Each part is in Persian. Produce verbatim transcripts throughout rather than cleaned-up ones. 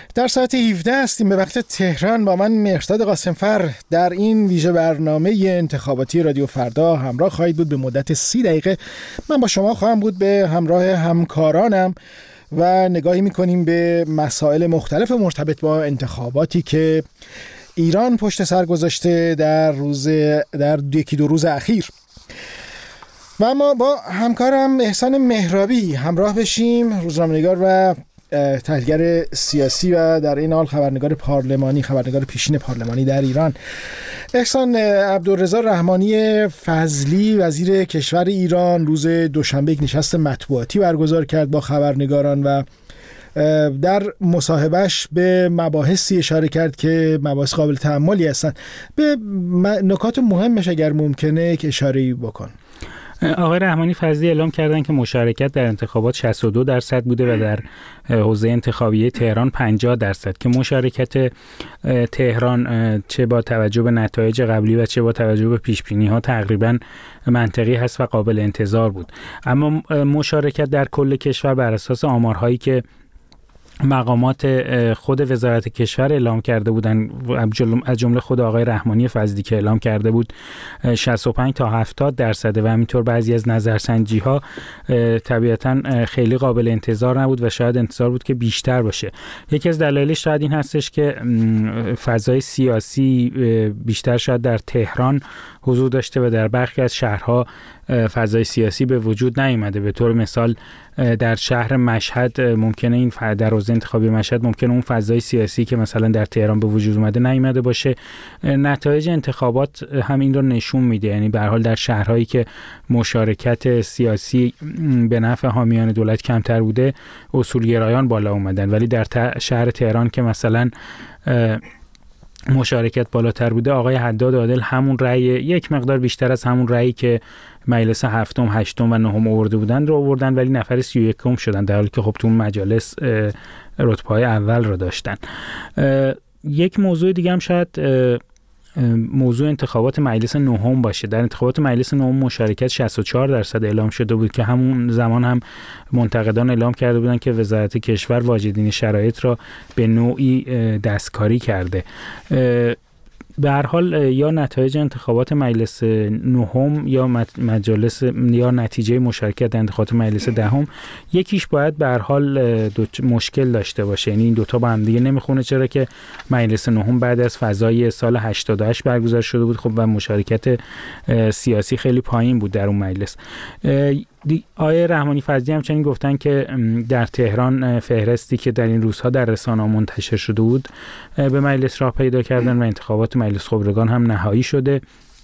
در ساعت هفده هستیم به وقت تهران. با من مهرداد قاسمفر در این ویژه برنامه انتخاباتی رادیو فردا همراه خواهید بود. به مدت سی دقیقه من با شما خواهم بود به همراه همکارانم و نگاهی میکنیم به مسائل مختلف مرتبط با انتخاباتی که ایران پشت سر گذاشته در روز در یکی دو روز اخیر. و ما با همکارم احسان مهرابی همراه بشیم، روزنامه‌نگار و تحلیلگر سیاسی و در این حال خبرنگار پارلمانی، خبرنگار پیشین پارلمانی در ایران. احسان، عبدالرضا رحمانی فضلی وزیر کشور ایران روز دوشنبه یک نشست مطبوعاتی برگزار کرد با خبرنگاران و در مصاحبهش به مباحثی اشاره کرد که مباحث قابل تأملی هستند. به نکات مهمش اگر ممکنه که اشاره‌ای بکن. آقای رحمانی فضلی اعلام کردن که مشارکت در انتخابات شصت و دو درصد بوده و در حوزه انتخابی تهران پنجاه درصد، که مشارکت تهران چه با توجه به نتایج قبلی و چه با توجه به پیش‌بینی‌ها تقریباً منطقی هست و قابل انتظار بود. اما مشارکت در کل کشور بر اساس آمارهایی که مقامات خود وزارت کشور اعلام کرده بودن، از جمله خود آقای رحمانی فضلی که اعلام کرده بود، شصت و پنج تا هفتاد درصده و همینطور بعضی از نظرسنجی ها طبیعتاً خیلی قابل انتظار نبود و شاید انتظار بود که بیشتر باشه. یکی از دلایلش شاید این هستش که فضای سیاسی بیشتر شاید در تهران حضور داشته و در برخی از شهرها فضای سیاسی به وجود نیامده. به طور مثال در شهر مشهد ممکنه این در حوزه انتخابی مشهد ممکنه اون فضای سیاسی که مثلا در تهران به وجود اومده نیامده باشه. نتایج انتخابات هم این رو نشون میده، یعنی به هر حال در شهرهایی که مشارکت سیاسی به نفع حامیان دولت کمتر بوده اصولگرایان بالا اومدن، ولی در شهر تهران که مثلا مشارکت بالاتر بوده، آقای حداد عادل همون رأی، یک مقدار بیشتر از همون رأیی که مجلس هفتم، هشتم و نهم آورده بودن رو آوردن، ولی نفر سی و یکم شدن، در حالی که خب تو اون مجالس رتبه‌های اول رو داشتن. یک موضوع دیگه هم شاید موضوع انتخابات مجلس نهم باشه. در انتخابات مجلس نهم مشارکت شصت و چهار درصد اعلام شده بود که همون زمان هم منتقدان اعلام کرده بودن که وزارت کشور واجدین شرایط را به نوعی دستکاری کرده. به هر حال یا نتایج انتخابات مجلس نهم یا مجلس یا نتیجه مشارکت در انتخابات مجلس دهم یکیش باید به هر حال دو مشکل داشته باشه، یعنی این دوتا با هم دیگه نمیخونه، چرا که مجلس نهم بعد از فضای سال هشتاد و هشت برگزار شده بود خب و مشارکت سیاسی خیلی پایین بود در اون مجلس. آقای رحمانی فضلی همچنین گفتن که در تهران فهرستی که در این روزها در رسانه‌ها منتشر شده بود به مجلس راه پیدا کردن و انتخابات مجلس خبرگان هم نهایی شده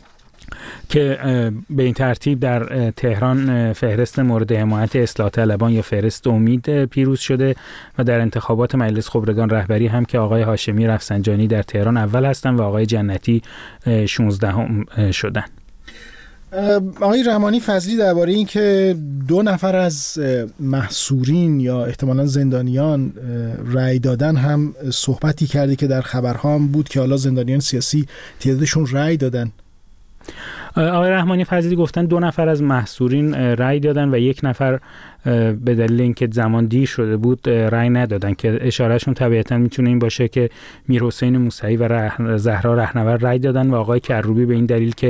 که به این ترتیب در تهران فهرست مورد حمایت اصلاح طلبان یا فهرست امید پیروز شده و در انتخابات مجلس خبرگان رهبری هم که آقای هاشمی رفسنجانی در تهران اول هستن و آقای جنتی شانزدهم شدن. آقای رحمانی فضلی درباره این که دو نفر از محصورین یا احتمالاً زندانیان رأی دادن هم صحبتی کرده که در خبرها هم بود که حالا زندانیان سیاسی تعدادشون رأی دادن. آقای رحمانی فضلی گفتن دو نفر از محصورین رأی دادن و یک نفر به دلیل اینکه زمان دیر شده بود رأی ندادن، که اشارهشون طبیعتاً میتونه این باشه که میرحسین موسوی و زهرا رهنورد رأی دادن و آقای کروبی به این دلیل که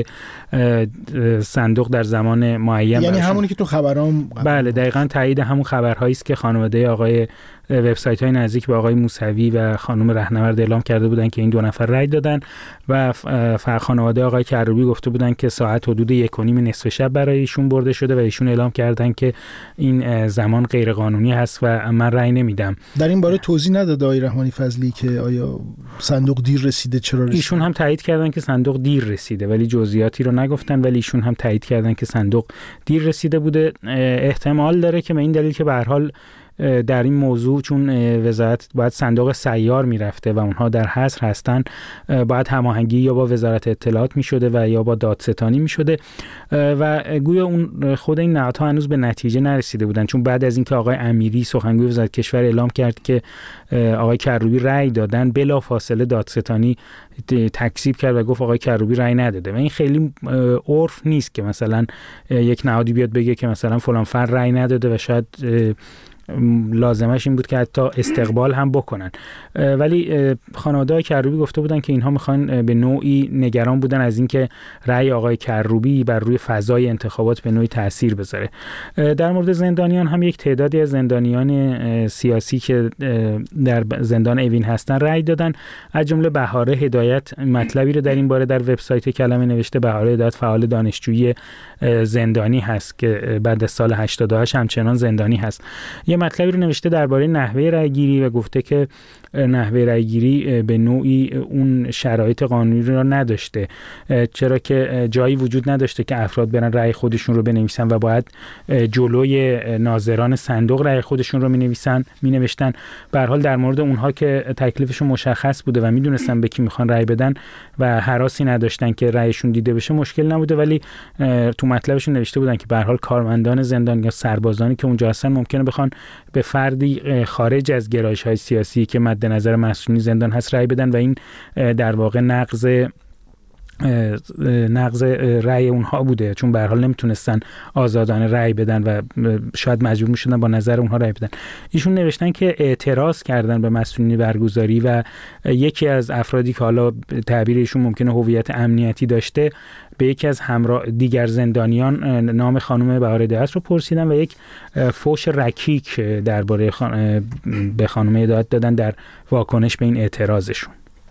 صندوق در زمان معین، یعنی همونی که تو خبرام. بله دقیقاً تایید همون خبرهایی است که خانواده آقای وبسایت‌های نزدیک به آقای موسوی و خانم رهنورد اعلام کرده بودن که این دو نفر رأی دادن و خانواده آقای کروبی گفته بودن که ساعت حدود یک و نیم نصف شب برای ایشون برده شده و ایشون اعلام کردن که این زمان غیر قانونی هست و من رأی نمیدم. در این باره توضیح نداد آقای رحمانی فضلی که آیا صندوق دیر رسیده، چرا رسید؟ ایشون هم تایید کردن که صندوق دیر رسیده ولی جزئیاتی رو نگفتن، ولی ایشون هم تایید کردن که صندوق دیر رسیده بوده. احتمال داره که به این دلیل که به هر حال در این موضوع چون وزارت باید صندوق سیار میرفته و اونها در حصر هستن، باید هماهنگی یا با وزارت اطلاعات میشده و یا با دادستانی میشده و گویا اون خود این نهادها هنوز به نتیجه نرسیده بودن، چون بعد از اینکه آقای امیری سخنگوی وزارت کشور اعلام کرد که آقای کروبی رأی دادن، بلا فاصله دادستانی تکذیب کرد و گفت آقای کروبی رأی نداده و این خیلی عرف نیست که مثلا یک نهادی بیاد بگه که مثلا فلان فرد رأی نداده و شاید لازمش این بود که حتی استقبال هم بکنن. ولی خانواده کروبی گفته بودن که اینها میخوان به نوعی نگران بودن از اینکه رأی آقای کروبی بر روی فضای انتخابات به نوعی تأثیر بذاره. در مورد زندانیان هم یک تعدادی از زندانیان سیاسی که در زندان اوین هستن رأی دادن، از جمله بهاره هدایت مطلبی رو در این باره در وبسایت کلمه نوشته. بهاره هدایت فعال دانشجویی زندانی هست که بعد از سال هشتاد و هشت همچنان زندانی هست. یه مطلبی رو نوشته درباره نحوه رأی‌گیری و گفته که نحوه رأی‌گیری به نوعی اون شرایط قانونی رو نداشته، چرا که جایی وجود نداشته که افراد برن رأی خودشون رو بنویسن و باید جلوی ناظران صندوق رأی خودشون رو می‌نویسن می‌نوشتن. به هر حال در مورد اونها که تکلیفشون مشخص بوده و می‌دونستن به کی می‌خوان رأی بدن و هراسی نداشتن که رأیشون دیده بشه مشکل نبوده، ولی تو مطلبشون نوشته بودن که به هر حال کارمندان زندان یا سربازانی که اونجا هستن ممکنه بخوان به فردی خارج از گرایش‌های سیاسی که مد نظر مسئولین زندان هست رأی بدن و این در واقع نقض نقض رأی اونها بوده، چون به هر حال نمیتونستن آزادانه رأی بدن و شاید مجبور میشدن با نظر اونها رأی بدن. ایشون نوشتن که اعتراض کردن به مسئولین برگزاری و یکی از افرادی که حالا تعبیر ایشون ممکنه هویت امنیتی داشته به یکی از همراه دیگر زندانیان نام خانم بهاره هدایت رو پرسیدن و یک فوش رکیک درباره خان... به خانم هدایت دادن در واکنش به این اعتراضشون.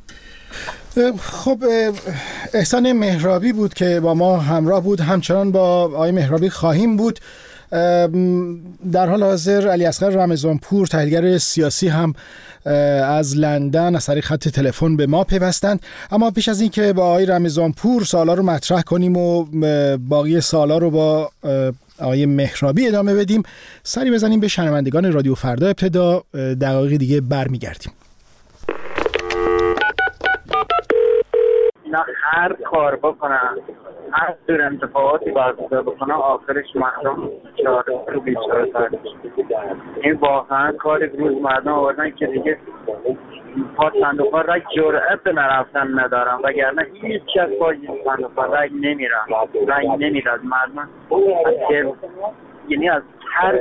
خب احسان مهرابی بود که با ما همراه بود، همچنان با آقای مهرابی خواهیم بود. در حال حاضر علی اصغر رمضانپور تحلیلگر سیاسی هم از لندن از طریق خط تلفن به ما پیوستند. اما پیش از این که با آقای رمضانپور سوالا رو مطرح کنیم و باقی سوالا رو با آقای مهرابی ادامه بدیم، سری بزنیم به شنوندگان رادیو فردا. ابتدا دقایق دیگه برمیگردیم. اینا هر کار بکنن، هر جور انتخاباتی برگزار بکنن، آخرش مردم چاره رو بیچاره تر. این واقعا کار روز مردم آوردن که دیگه پا صندوق‌ها را جرأت به نرفتن ندارن، وگرنه هیچ کس پا صندوق‌ها رای نمیرن، رای نمیرن. مردم یعنی از ترس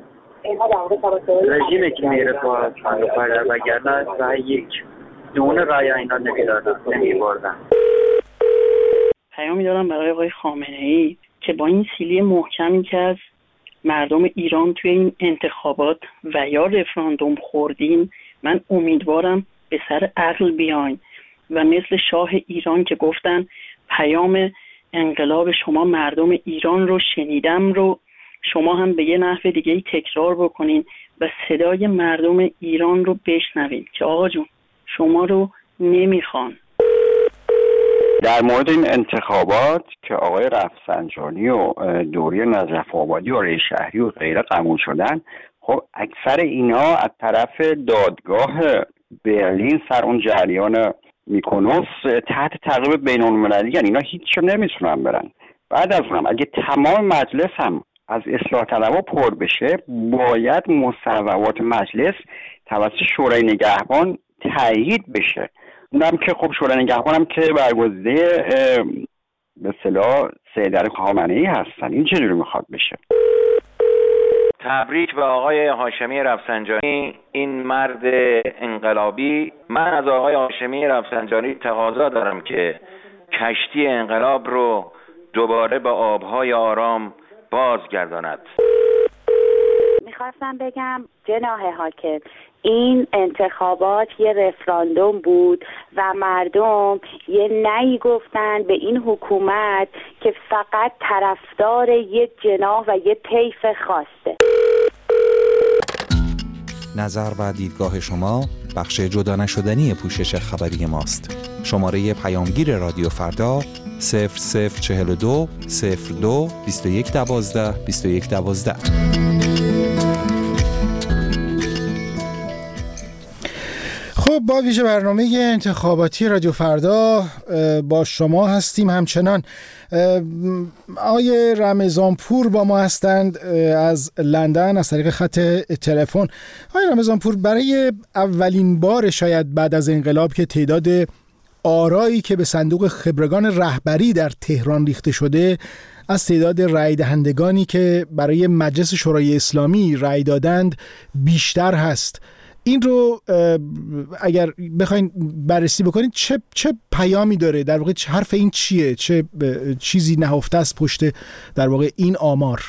رژیمی که میره پا صندوق‌ها را، وگرنه رای یک دونه رای اینا نمیدادن، نمیبردن. پیامی دارم برای آقای خامنه‌ای که با این سیلی محکمی که از مردم ایران توی این انتخابات و یا رفراندوم خوردیم، من امیدوارم به سر عقل بیاین و مثل شاه ایران که گفتن پیام انقلاب شما مردم ایران رو شنیدم رو شما هم به یه نحو دیگه تکرار بکنین و صدای مردم ایران رو بشنوین که آقا جون شما رو نمیخوان. در مورد این انتخابات که آقای رفسنجانی و دوری نجف آبادی و ری شهری و غیره قبول شدن، خب اکثر اینا از طرف دادگاه برلین سر اون جریان میکونوس تحت تعقیب بین‌المللی، یعنی اینا هیچ رو نمیتونن برن. بعد از اونم اگه تمام مجلس هم از اصلاح طلبها پر بشه، باید مصوبات مجلس توسط شورای نگهبان تایید بشه. اونم که خب شورای نگهبان هم که برگزیده به اصطلاح سید خامنه‌ای هستن. این چجوری میخواد بشه؟ تبریک به آقای هاشمی رفسنجانی، این مرد انقلابی. من از آقای هاشمی رفسنجانی تقاضا دارم که کشتی انقلاب رو دوباره به آبهای آرام بازگرداند. میخواستم بگم جناح حاکم، این انتخابات یه رفراندوم بود و مردم یه نهی گفتن به این حکومت که فقط طرفدار یک جناح و یه طیف خاصه. نظر و دیدگاه شما بخش جدا نشدنی پوشش خبری ماست. شماره پیامگیر رادیو فردا صفر صفر چهل و دو صفر دو بیست و یک دوازده بیست و یک دوازده. خب با ویژه برنامه انتخاباتی رادیو فردا با شما هستیم. همچنان آقای رمضانپور با ما هستند از لندن از طریق خط تلفن. آقای رمضانپور، برای اولین بار شاید بعد از انقلاب که تعداد آرایی که به صندوق خبرگان رهبری در تهران ریخته شده از تعداد رأی دهندگانی که برای مجلس شورای اسلامی رأی دادند بیشتر هست. این رو اگر بخواید بررسی بکنید چه چه پیامی داره؟ در واقع حرف این چیه؟ چه چیزی نهفته است پشت در واقع این آمار؟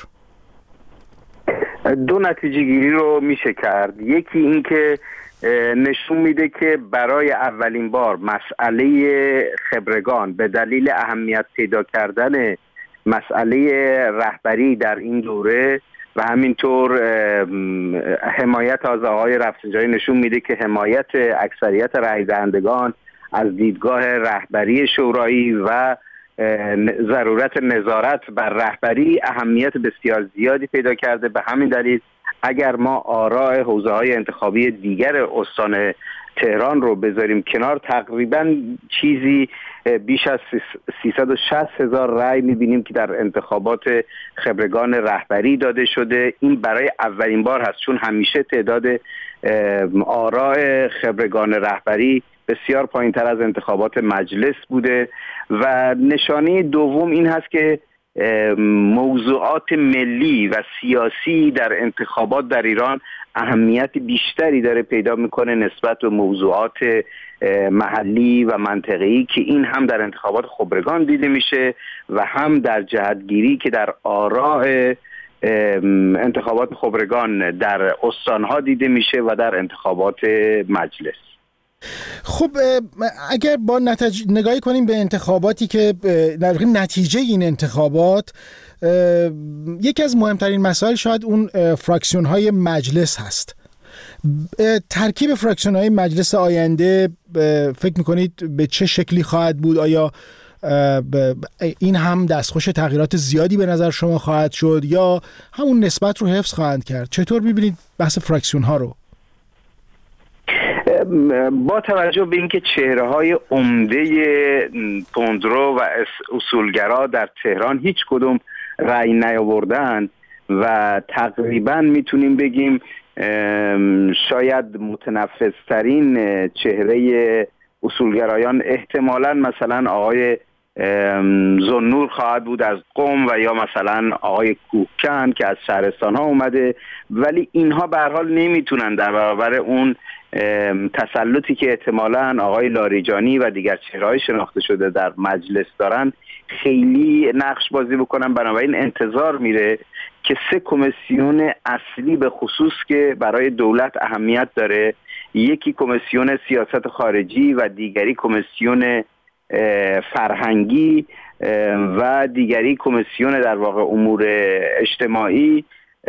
دو نتیجه گیری رو میشه کرد. یکی این که نشون میده که برای اولین بار مسئله خبرگان به دلیل اهمیت پیدا کردن مسئله رهبری در این دوره و همینطور حمایت از آقای رفسنجانی نشون میده که حمایت اکثریت رای دهندگان از دیدگاه رهبری شورایی و ضرورت نظارت بر رهبری اهمیت بسیار زیادی پیدا کرده. به همین دلیل اگر ما آراء حوزه‌های انتخابی دیگر استان تهران رو بذاریم کنار، تقریبا چیزی بیش از سیصد و شصت هزار رأی می‌بینیم که در انتخابات خبرگان رهبری داده شده. این برای اولین بار هست، چون همیشه تعداد آراء خبرگان رهبری بسیار پایین‌تر از انتخابات مجلس بوده. و نشانه دوم این هست که موضوعات ملی و سیاسی در انتخابات در ایران اهمیت بیشتری داره پیدا میکنه نسبت به موضوعات محلی و منطقه‌ای که این هم در انتخابات خبرگان دیده میشه و هم در جهتگیری که در آراء انتخابات خبرگان در استانها دیده میشه و در انتخابات مجلس. خب اگر با نتیجه نگاهی کنیم به انتخاباتی که در واقع نتیجه این انتخابات، یکی از مهمترین مسائل شاید اون فراکسیون های مجلس هست. ترکیب فراکسیون های مجلس آینده فکر میکنید به چه شکلی خواهد بود؟ آیا این هم دستخوش تغییرات زیادی به نظر شما خواهد شد یا همون نسبت رو حفظ خواهند کرد؟ چطور میبینید بحث فراکسیون ها رو؟ با توجه به اینکه چهره‌های عمده تندرو و اصولگرا در تهران هیچ کدوم رأی نیاوردن و تقریبا میتونیم بگیم شاید متنفذترین چهره اصولگرایان احتمالاً مثلا آقای ذوالنور خواهد بود از قم و یا مثلا آقای کوهکن که از شهرستان ها اومده، ولی اینها به هر حال نمیتونن در برابر اون تسلطی که احتمالاً آقای لاریجانی و دیگر چهره‌های شناخته شده در مجلس دارن خیلی نقش بازی بکنن. بنابراین انتظار میره که سه کمیسیون اصلی به خصوص که برای دولت اهمیت داره، یکی کمیسیون سیاست خارجی و دیگری کمیسیون فرهنگی و دیگری کمیسیون در واقع امور اجتماعی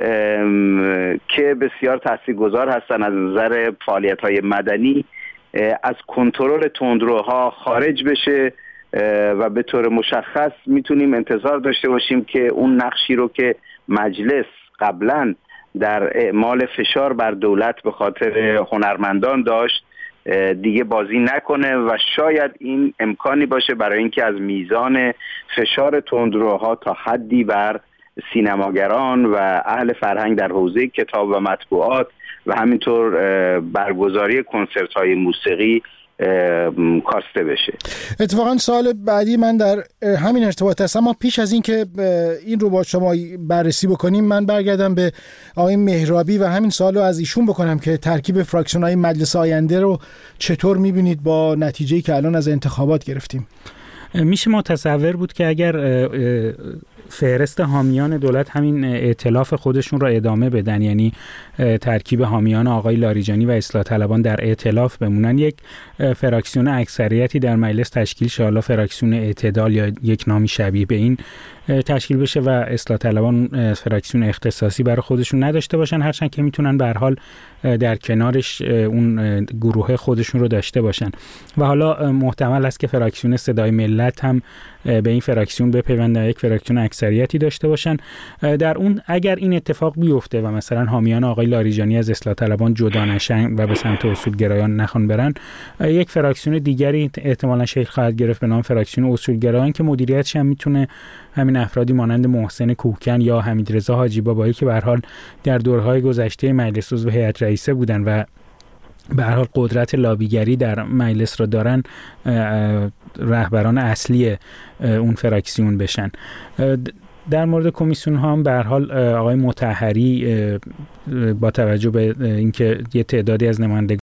که بسیار تاثیرگذار هستن از نظر فعالیت‌های مدنی، از کنترل تندروها خارج بشه و به طور مشخص میتونیم انتظار داشته باشیم که اون نقشی رو که مجلس قبلا در اعمال فشار بر دولت به خاطر هنرمندان داشت دیگه بازی نکنه و شاید این امکانی باشه برای اینکه از میزان فشار تندروها تا حدی بر سینماگران و اهل فرهنگ در حوزه کتاب و مطبوعات و همینطور برگزاری کنسرت‌های موسیقی کاسته بشه. اتفاقا سال بعدی من در همین ارتباط هستم، اما پیش از این که این رو با شما بررسی بکنیم من برگردم به آقای مهرابی و همین سوال رو از ایشون بکنم که ترکیب فراکسیون های مجلس آینده رو چطور میبینید با نتیجه‌ای که الان از انتخابات گرفتیم؟ میشه متصور بود که اگر فهرست حامیان دولت همین ائتلاف خودشون را ادامه بدن، یعنی ترکیب حامیان آقای لاریجانی و اصلاح طلبان در ائتلاف بمونن، یک فراکسیون اکثریتی در مجلس تشکیل شه، حالا فراکسیون اعتدال یا یک نامی شبیه به این تشکیل بشه و اصلاح طلبان فراکسیون اختصاصی برای خودشون نداشته باشن، هرچند که میتونن به هر حال در کنارش اون گروه خودشون رو داشته باشن. و حالا محتمل است که فراکسیون صدای ملت هم به این فراکسیون بپیوندن، یک فراکسیون اکثریتی داشته باشن. در اون اگر این اتفاق بیفته و مثلا حامیان آقای لاریجانی از اصلاح طلبان جدا نشن و به سمت اصولگرایان نخوان برن، یک فراکسیون دیگری احتمالاً شکل خواهد گرفت به نام فراکسیون اصولگرایان که مدیریتش هم میتونه همین افرادی مانند محسن کوهکن یا حمیدرضا حاجی بابایی که به هر حال در دورهای گذشته مجلس عضو هیئت رئیسه بودن و به هر حال قدرت لابیگری در مجلس را دارن، رهبران اصلی اون فراکسیون بشن. در مورد کمیسیون ها هم به هر حال آقای مطهری با توجه به اینکه یه تعدادی از نمایندگان